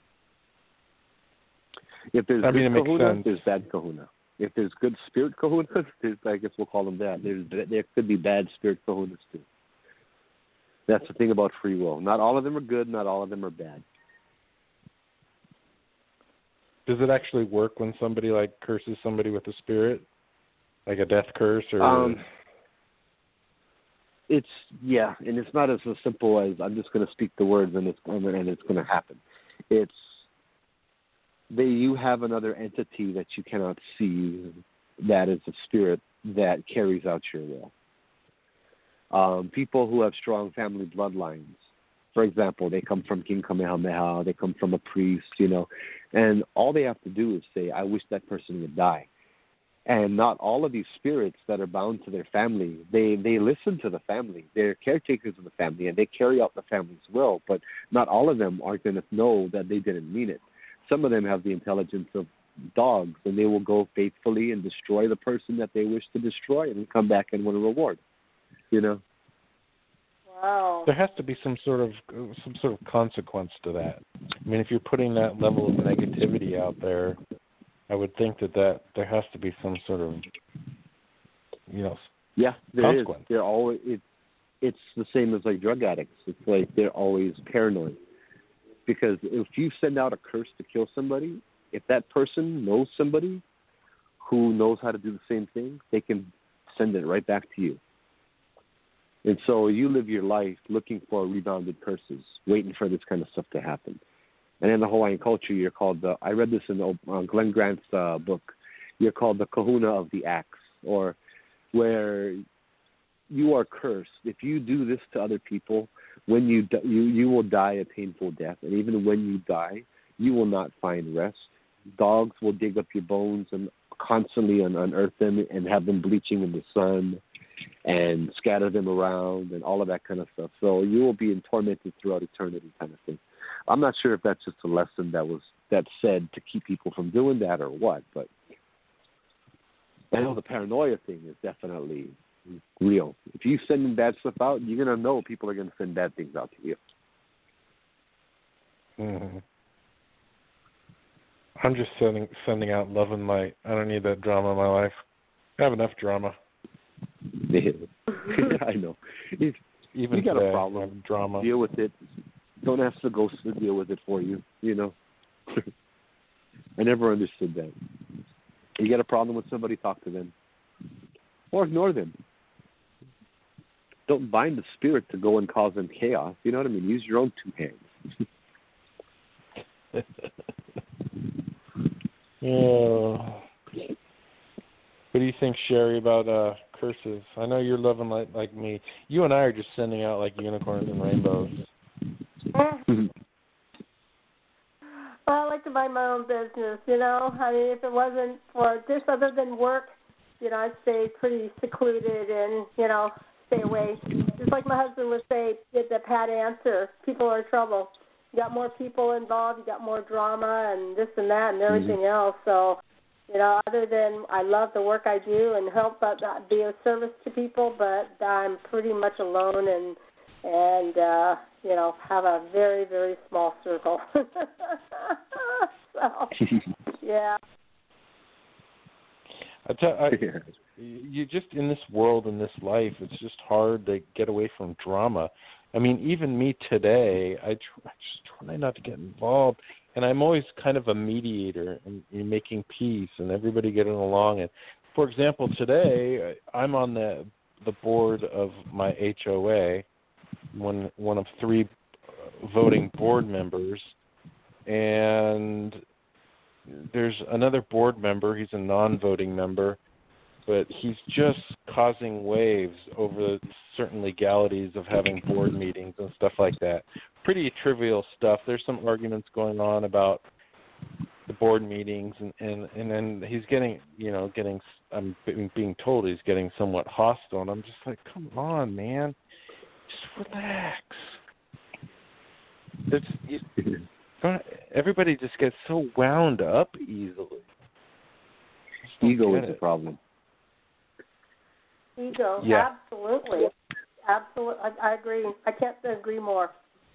If there's good kahuna, there's bad kahuna. If there's good spirit kahunas, I guess we'll call them that. There could be bad spirit kahunas too. That's the thing about free will. Not all of them are good, not all of them are bad. Does it actually work when somebody like curses somebody with a spirit, like a death curse, or? And it's not as simple as I'm just going to speak the words and it's going to happen. You have another entity that you cannot see that is a spirit that carries out your will. People who have strong family bloodlines, for example, they come from King Kamehameha, they come from a priest, you know, and all they have to do is say, I wish that person would die. And not all of these spirits that are bound to their family, they listen to the family. They're caretakers of the family, and they carry out the family's will, but not all of them are going to know that they didn't mean it. Some of them have the intelligence of dogs, and they will go faithfully and destroy the person that they wish to destroy and come back and win a reward, you know? Wow. There has to be some sort of consequence to that. I mean, if you're putting that level of negativity out there, I would think that there has to be some sort of, you know, consequence. Is. They're always it's the same as like drug addicts. It's like they're always paranoid. Because if you send out a curse to kill somebody, if that person knows somebody who knows how to do the same thing, they can send it right back to you. And so you live your life looking for rebounded curses, waiting for this kind of stuff to happen. And in the Hawaiian culture, you're called I read this in Glenn Grant's book, you're called the kahuna of the axe, or where you are cursed. If you do this to other people, when you will die a painful death. And even when you die, you will not find rest. Dogs will dig up your bones and constantly unearth them and have them bleaching in the sun and scatter them around and all of that kind of stuff. So you will be tormented throughout eternity, kind of thing. I'm not sure if that's just a lesson that's said to keep people from doing that or what, but I know the paranoia thing is definitely real. If you send bad stuff out, you're going to know people are going to send bad things out to you. Mm-hmm. I'm just sending out love and light. I don't need that drama in my life. I have enough drama. I know. If Even you got today, a problem, have drama. deal with it. Don't ask the ghost to deal with it for you, I never understood that. You got a problem with somebody, talk to them. Or ignore them. Don't bind the spirit to go and cause them chaos. You know what I mean? Use your own two hands. Yeah. What do you think, Sherry, about curses? I know you're living like me. You and I are just sending out like unicorns and rainbows. Well, I like to mind my own business, I mean, if it wasn't for just other than work, I'd stay pretty secluded and, stay away. Just like my husband would say, get the pat answer. People are in trouble. You got more people involved, you got more drama and this and that and everything else. So, other than I love the work I do and help be of service to people, but I'm pretty much alone and have a very, very small circle. So, yeah. You just, in this world, in this life, it's just hard to get away from drama. I mean, even me today, I just try not to get involved. And I'm always kind of a mediator in making peace and everybody getting along. And, for example, today, I'm on the board of my HOA, one of 3 voting board members, and there's another board member. He's a non-voting member, but he's just causing waves over certain legalities of having board meetings and stuff like that. Pretty trivial stuff. There's some arguments going on about the board meetings, and then he's getting, I'm being told he's getting somewhat hostile, and I'm just like, come on, man. Just relax. Everybody just gets so wound up easily. Ego is the problem. Ego, yeah. Absolutely. I agree. I can't agree more.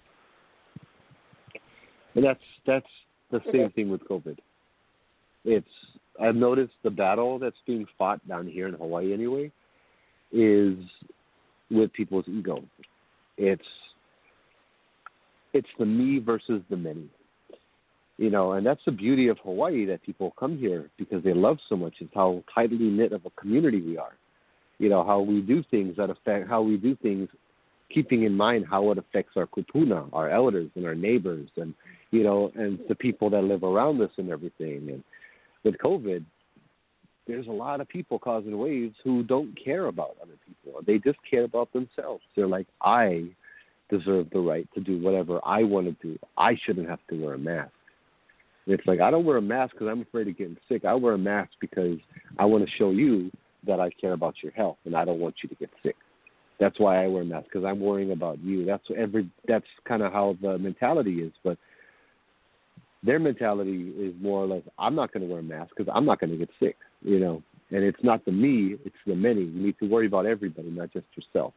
And that's the same thing with COVID. I've noticed the battle that's being fought down here in Hawaii anyway is with people's ego. It's the me versus the many. And that's the beauty of Hawaii, that people come here because they love so much. It's how tightly knit of a community we are. How we do things keeping in mind how it affects our kupuna, our elders and our neighbors and the people that live around us and everything. And with COVID, there's a lot of people causing waves who don't care about other people. They just care about themselves. They're like, I deserve the right to do whatever I want to do. I shouldn't have to wear a mask. And it's like, I don't wear a mask because I'm afraid of getting sick. I wear a mask because I want to show you that I care about your health and I don't want you to get sick. That's why I wear a mask, because I'm worrying about you. That's kind of how the mentality is. But their mentality is more or less, I'm not going to wear a mask because I'm not going to get sick, And it's not the me, it's the many. You need to worry about everybody, not just yourself.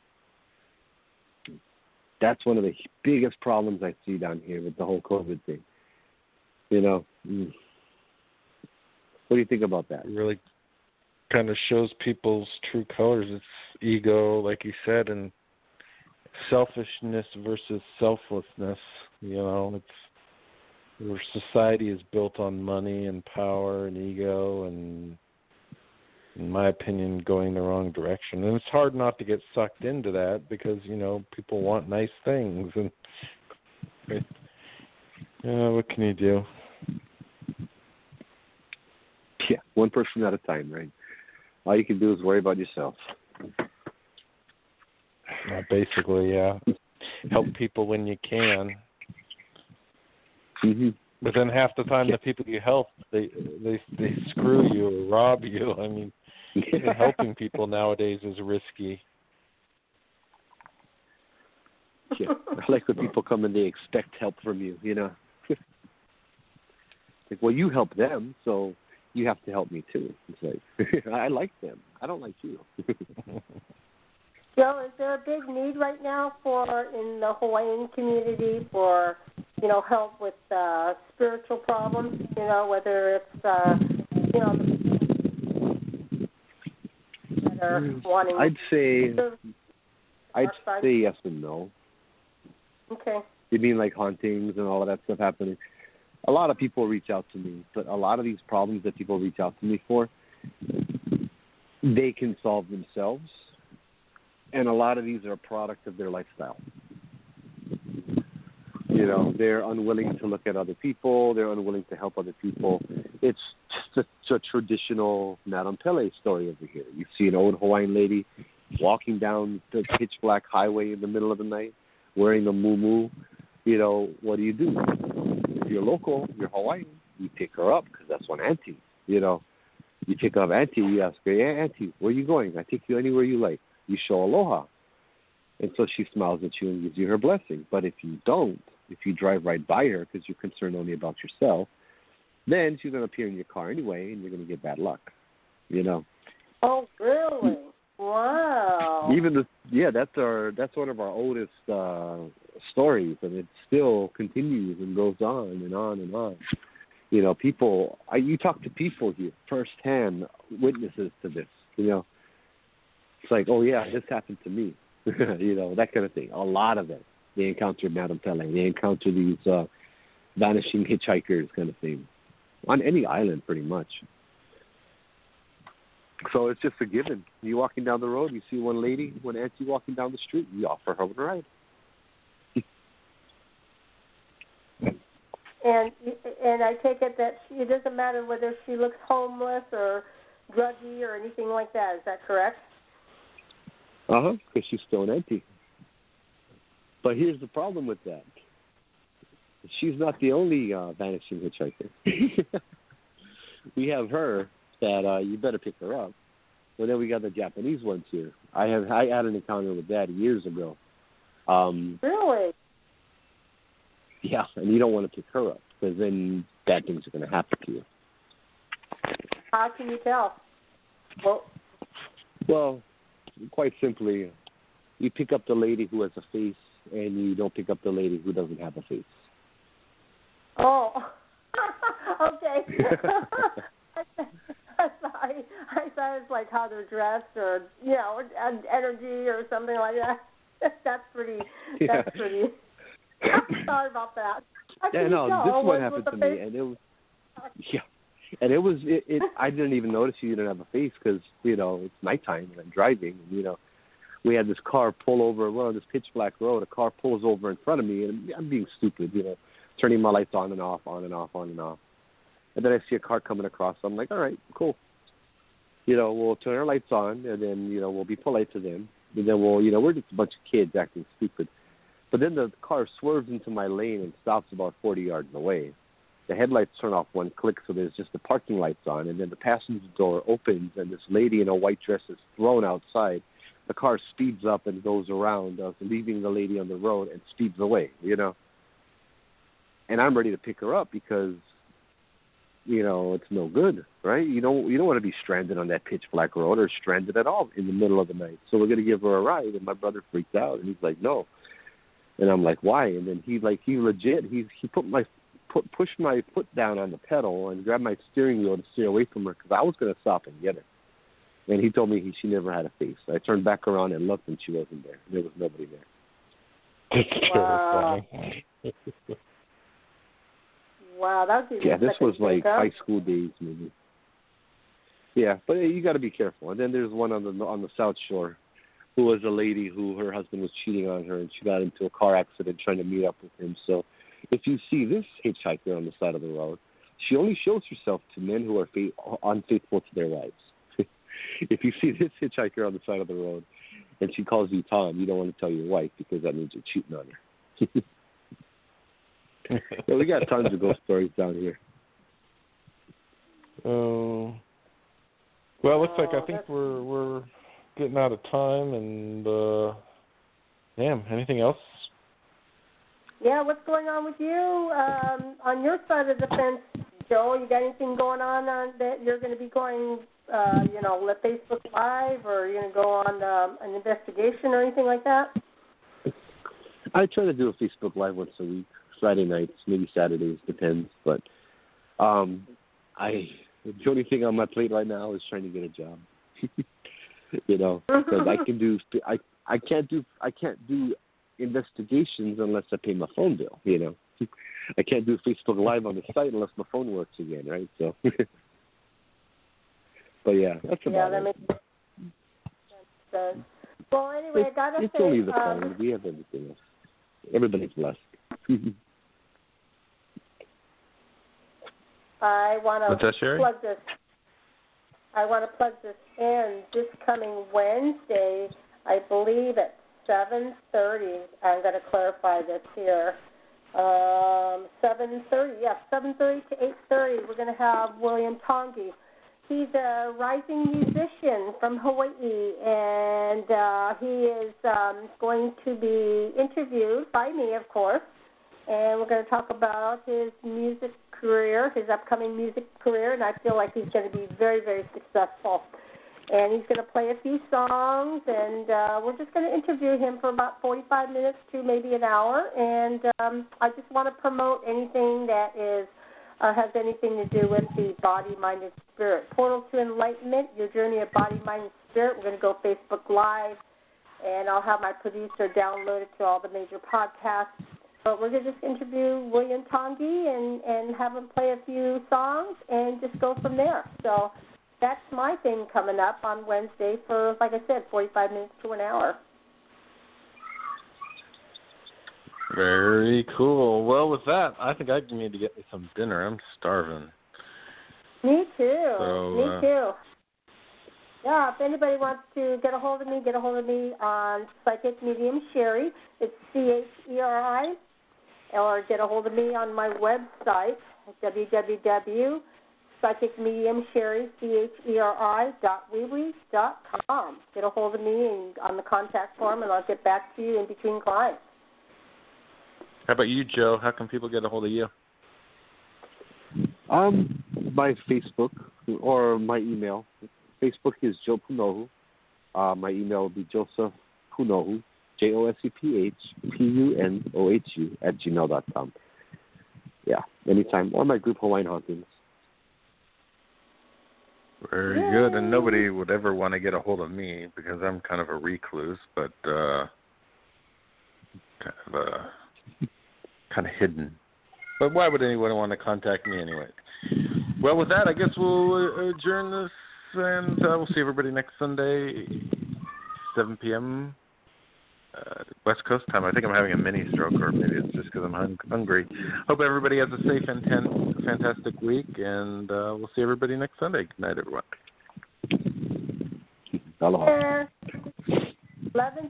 That's one of the biggest problems I see down here with the whole COVID thing. What do you think about that? It really kind of shows people's true colors. It's ego, like you said, and selfishness versus selflessness. It's where society is built on money and power and ego, and in my opinion, going the wrong direction. And it's hard not to get sucked into that because, people want nice things. And what can you do? Yeah, one person at a time, right? All you can do is worry about yourself. Basically, yeah. Help people when you can. Mm-hmm. But then half the time, the people you help, they screw you or rob you. I mean, even helping people nowadays is risky. Yeah. I like when people come and they expect help from you, Like, well, you help them, so you have to help me too. It's like, I like them. I don't like you. Joe, is there a big need right now in the Hawaiian community for, help with spiritual problems? Whether it's, that they're wanting. I'd say outside? yes and no. Okay. You mean like hauntings and all of that stuff happening? A lot of people reach out to me, but a lot of these problems that people reach out to me for, they can solve themselves. And a lot of these are a product of their lifestyle. You know, they're unwilling to look at other people. They're unwilling to help other people. It's just a traditional Madame Pele story over here. You see an old Hawaiian lady walking down the pitch black highway in the middle of the night wearing a muumuu. You know, what do? If you're local, you're Hawaiian, you pick her up because that's one auntie. You know, you pick up auntie, you ask her, hey, auntie, where are you going? I take you anywhere you like. You show aloha. And so she smiles at you and gives you her blessing. But if you don't, if you drive right by her because you're concerned only about yourself, then she's going to appear in your car anyway, and you're going to get bad luck, you know. Oh, really? Wow. That's one of our oldest stories, and it still continues and goes on and on and on. You know, you talk to people here, firsthand witnesses to this, you know. It's like, oh, yeah, this happened to me, you know, that kind of thing. A lot of it. They encounter Madame Pele. They encounter these vanishing hitchhikers kind of thing on any island pretty much. So it's just a given. You're walking down the road, you see one auntie walking down the street, you offer her a ride. And I take it that it doesn't matter whether she looks homeless or druggy or anything like that. Is that correct? Because she's still an auntie. But here's the problem with that. She's not the only vanishing hitchhiker. We have her that you better pick her up. Well, then we got the Japanese ones here. I had an encounter with that years ago. Really? Yeah, and you don't want to pick her up because then bad things are going to happen to you. How can you tell? Well, quite simply, you pick up the lady who has a face and you don't pick up the lady who doesn't have a face. Oh, okay. I thought it's like how they're dressed or, you know, energy or something like that. That's pretty. Sorry about that. This one happened to me, and it was, and it was, I didn't even notice you didn't have a face because, you know, it's nighttime and I'm driving, and, you know, we had this car pull over, on this pitch black road, a car pulls over in front of me, and I'm being stupid, you know, turning my lights on and off, on and off, on and off. And then I see a car coming across, so I'm like, all right, cool. You know, we'll turn our lights on, and then, you know, we'll be polite to them. And then we're just a bunch of kids acting stupid. But then the car swerves into my lane and stops about 40 yards away. The headlights turn off one click, so there's just the parking lights on, and then the passenger door opens, and this lady in a white dress is thrown outside. The car speeds up and goes around, leaving the lady on the road and speeds away, you know. And I'm ready to pick her up because, you know, it's no good, right? You don't want to be stranded on that pitch black road or stranded at all in the middle of the night. So we're going to give her a ride, and my brother freaked out, and he's like, no. And I'm like, why? And then he pushed my foot down on the pedal and grabbed my steering wheel to steer away from her because I was going to stop and get her. And he told me she never had a face. I turned back around and looked, and she wasn't there. There was nobody there. Wow. Wow, that would be this was like high school days, maybe. Yeah, but you got to be careful. And then there's one on the South Shore, who was a lady who her husband was cheating on her, and she got into a car accident trying to meet up with him. So, if you see this hitchhiker on the side of the road, she only shows herself to men who are unfaithful to their wives. If you see this hitchhiker on the side of the road and she calls you Tom, you don't want to tell your wife because that means you're cheating on her. Yeah, we got tons of ghost stories down here. Well, it looks like I think we're getting out of time, and anything else? Yeah, what's going on with you on your side of the fence, Joe? You got anything going on that you're going to be going, Facebook Live, or you're going to go on an investigation or anything like that? I try to do a Facebook Live once a week, Friday nights, maybe Saturdays, depends. But the only thing on my plate right now is trying to get a job. you know, because I can't do investigations unless I pay my phone bill, you know. I can't do Facebook Live on the site unless my phone works again, right? So, but yeah, that's about that it. makes sense. Well, anyway, I gotta it's say, only the phone. We have everything else. Everybody's blessed. I want What's that, Sherry? plug this. I want to plug this in this coming Wednesday. I believe at 7:30. I'm going to clarify this here. 7:30. Yes, 7:30 to 8:30. We're going to have William Tongi. He's a rising musician from Hawaii, and he is going to be interviewed by me, of course. And we're going to talk about his music career, his upcoming music career, and I feel like he's going to be very, very successful. And he's going to play a few songs, and we're just going to interview him for about 45 minutes to maybe an hour. And I just want to promote anything that is has anything to do with the body, mind, and spirit. Portal to Enlightenment, your journey of body, mind, and spirit. We're going to go Facebook Live, and I'll have my producer download it to all the major podcasts. But we're going to just interview William Tongi and have him play a few songs and just go from there. So that's my thing coming up on Wednesday for, like I said, 45 minutes to an hour. Very cool. Well, with that, I think I need to get me some dinner. I'm starving. Me too. So, me too. Yeah, if anybody wants to get a hold of me on Psychic Medium Sherry. It's CHERI. Or get a hold of me on my website, www.psychicmediumsherry.weebly.com. Get a hold of me on the contact form, and I'll get back to you in between clients. How about you, Joe? How can people get a hold of you? By Facebook or my email. Facebook is Joe Punohu. My email will be Joseph Punohu, JOSEPHPUNOHU @gmail.com. Yeah, anytime. Or my group Hawaiian Hauntings. Very good. And nobody would ever want to get a hold of me because I'm kind of a recluse, but kind of hidden. But why would anyone want to contact me anyway? Well, with that, I guess we'll adjourn this, and we'll see everybody next Sunday, 7 p.m. West Coast time. I think I'm having a mini stroke, or maybe it's just because I'm hungry. Hope everybody has a safe and fantastic week, and we'll see everybody next Sunday. Good night, everyone. Aloha. 11.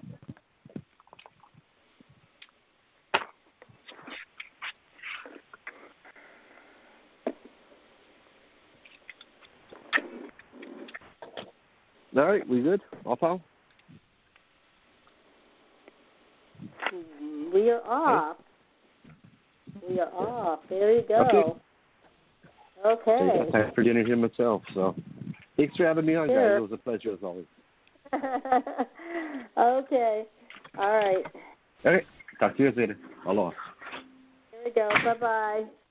All right, we good? All foul? We are off. We are off. There you go. Okay. Time for dinner here myself. So, thanks for having me on, guys. It was a pleasure as always. Okay. All right. All right. Talk to you guys later. Aloha. There we go. Bye-bye.